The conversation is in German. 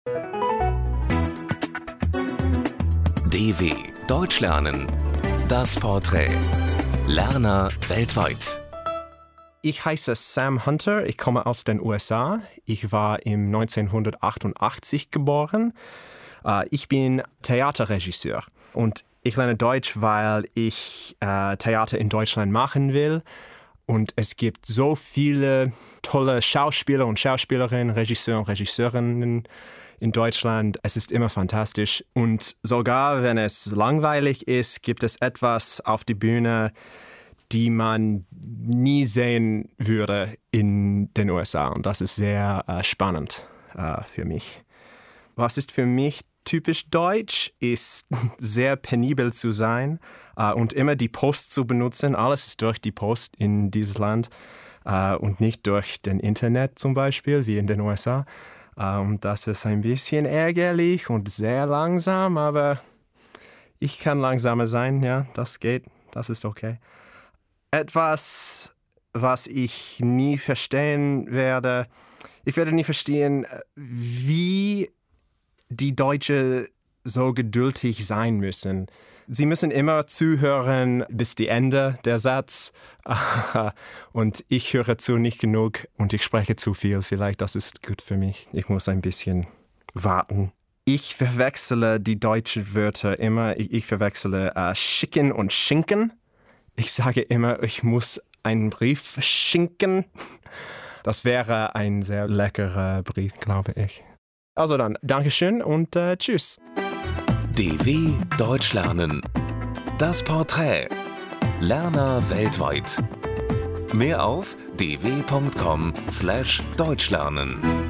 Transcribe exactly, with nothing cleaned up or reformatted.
D W Deutsch lernen. Das Porträt. Lerner weltweit. Ich heiße Sam Hunter, ich komme aus den U S A. Ich war im neunzehnhundertachtundachtzig geboren. Ich bin Theaterregisseur und ich lerne Deutsch, weil ich äh, Theater in Deutschland machen will. Und es gibt so viele tolle Schauspieler und Schauspielerinnen, Regisseure und Regisseurinnen in Deutschland. Es ist immer fantastisch. Und sogar wenn es langweilig ist, gibt es etwas auf der Bühne, die man nie sehen würde in den U S A. Und das ist sehr äh, spannend äh, für mich. Was ist für mich typisch deutsch, ist sehr penibel zu sein äh, und immer die Post zu benutzen. Alles ist durch die Post in dieses Land äh, und nicht durch den Internet zum Beispiel, wie in den U S A. Äh, und das ist ein bisschen ärgerlich und sehr langsam, aber ich kann langsamer sein, ja, das geht, das ist okay. Etwas, was ich nie verstehen werde, ich werde nie verstehen, wie die Deutschen so geduldig sein müssen. Sie müssen immer zuhören bis die Ende der Satz. Und ich höre zu nicht genug und ich spreche zu viel. Vielleicht das ist gut für mich. Ich muss ein bisschen warten. Ich verwechsle die deutschen Wörter immer. Ich, ich verwechsle äh, schicken und schinken. Ich sage immer, ich muss einen Brief verschinken. Das wäre ein sehr leckerer Brief, glaube ich. Also dann, Dankeschön und äh, tschüss. D W Deutsch lernen. Das Porträt. Lerner weltweit. Mehr auf d w punkt com slash deutschlernen.